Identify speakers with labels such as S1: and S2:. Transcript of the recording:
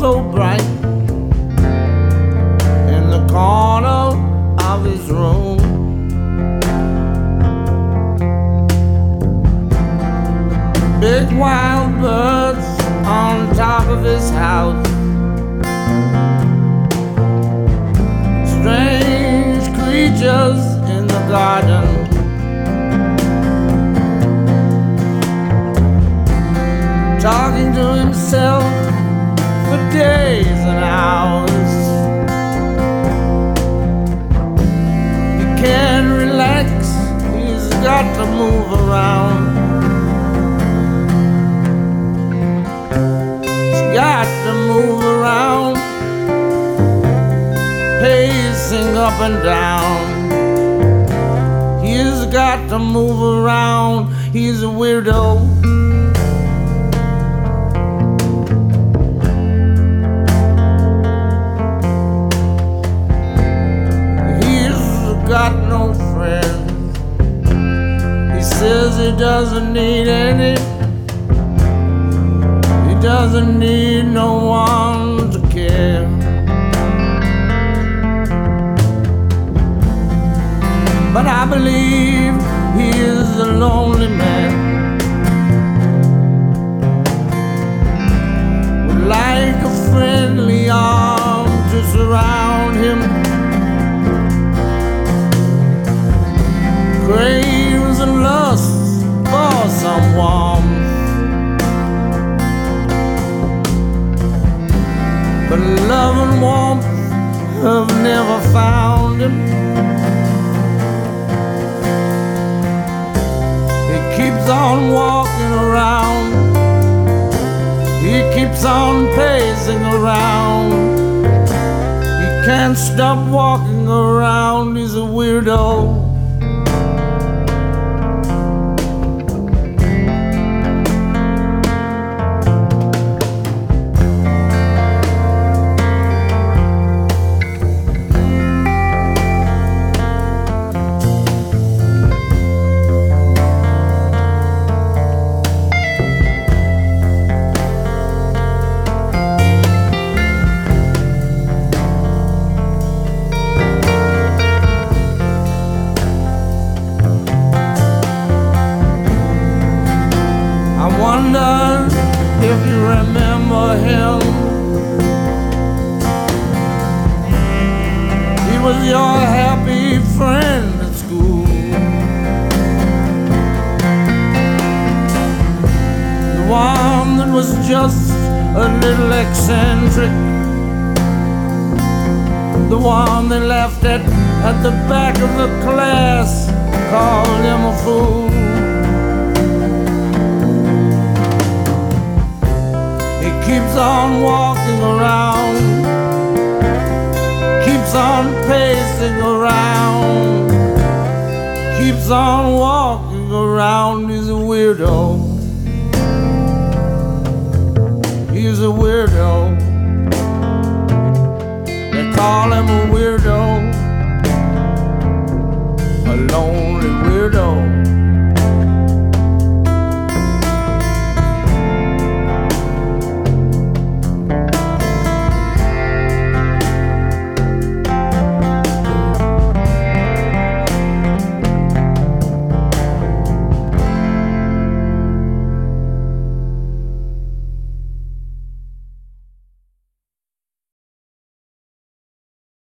S1: so bright in the corner of his room. Big wild birds on top of his house. Strange creatures in the garden. Talking to himself for days and hours. He can't relax, he's got to move around. He's got to move around, pacing up and down. He's got to move around, he's a weirdo. Got no friends. He says he doesn't need any. He doesn't need no one to care. But I believe he is a lonely man. Would like a friendly arm to surround him. Craves and lusts for some warmth, but love and warmth have never found him. He keeps on walking around, he keeps on pacing around. He can't stop walking around, he's a weirdo. If you remember him, he was your happy friend at school, the one that was just a little eccentric, the one they laughed at the back of the class, called him a fool. He keeps on walking around, keeps on pacing around, keeps on walking around. He's a weirdo. He's a weirdo. They call him a weirdo, a lonely weirdo.